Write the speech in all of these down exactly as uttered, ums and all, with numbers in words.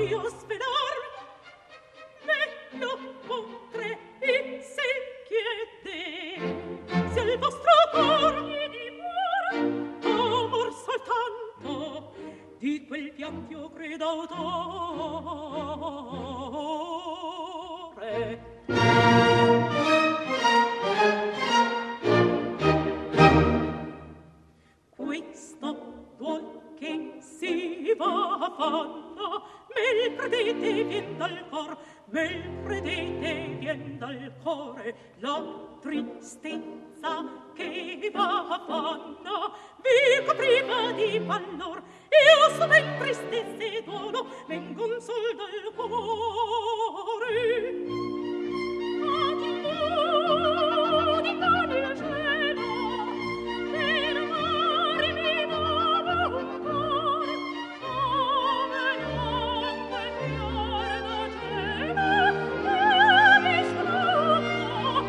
io svedar, me lo potrei se chiede, se il vostro cor mi dimora, amor soltanto, di quel pianto io credo autore. Questo duol che si va fanno, me il credete vien dal cor, me il credete vien dal core, la tristezza che va fanno, vi copriva di pallor, io so ben tristezza e duolo, vengon sol dal cuore. Addio di dal cielo, per amare mi muovo un cuore, come non quel fiore da cielo, che mi strappo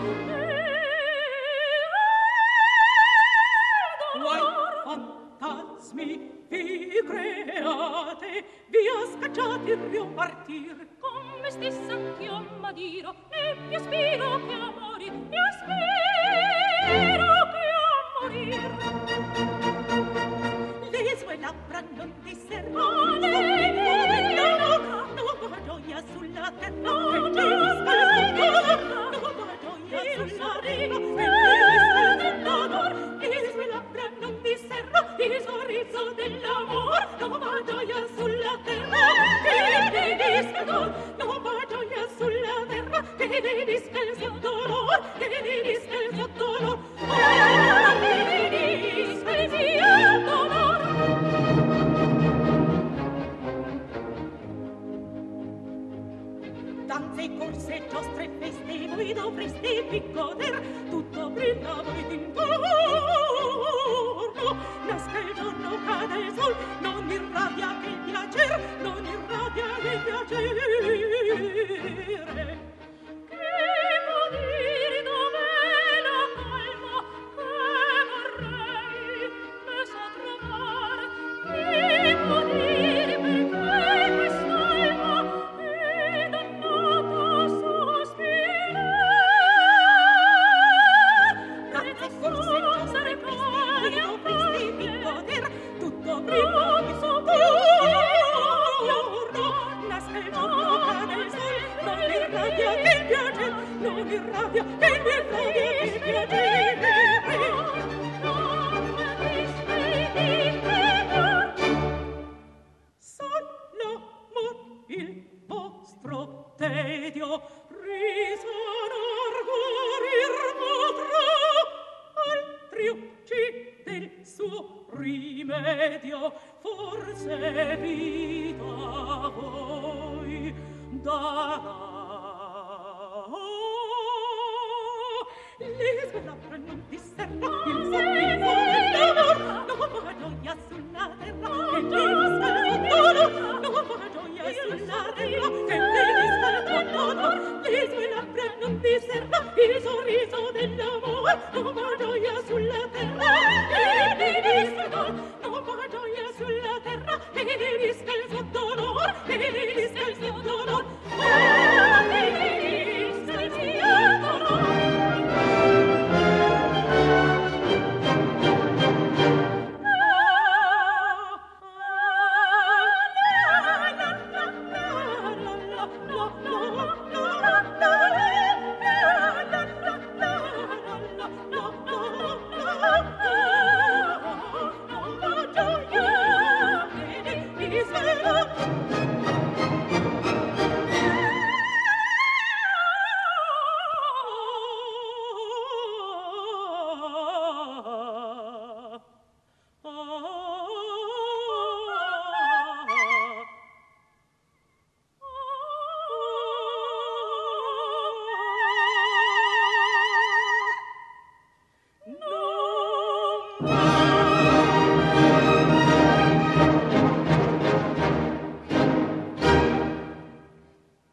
e d'amor. Fantasmi vi create, via scacciati il mio partir, come stessa anch'io a Madiro, e mi aspiro che a morir, mi aspiro che a morir. Le sue labbra non disservano, no, no, va gioia sulla terra, no, no, no, va gioia sulla riva, le sue labbra non disservano, il sorriso dell'amor, no, va gioia sulla terra, che vedisca dolor, no, va gioia sulla terra, che vedisca il suo dolor, che vedisca il suo dolor, oh, che vedisca il suo dolor. Danze, corse, giostre, feste, voi dovreste vi goder, tutto brilla voi d'intorno, nasca il giorno, cade il sol, non irradia che il piacer, non irradia che il piacere. Che può dire dov'è la calma che vorrei me sa trovare? Che può dire perché quest'alma è dannata sospirare? Danze, corse, giostre, feste, voi dovreste vi goder, tutto brilla voi sottorno, nasca il giorno, cade il sol, non irradia che il piacere, non irradia che il irradia che il piacere. Non solo amor il vostro tedio risonar guarir potrà, altri uccide il suo rimedio, forse vita a voi darà. Le sue labbra non disserra il sorriso dell'amor, no, va gioia sulla terra, che vedisca il suo dolor, no, va gioia sulla terra, che vedisca il suo dolor. Le sue labbra non disserra il sorriso dell'amor, no, va gioia sulla terra, che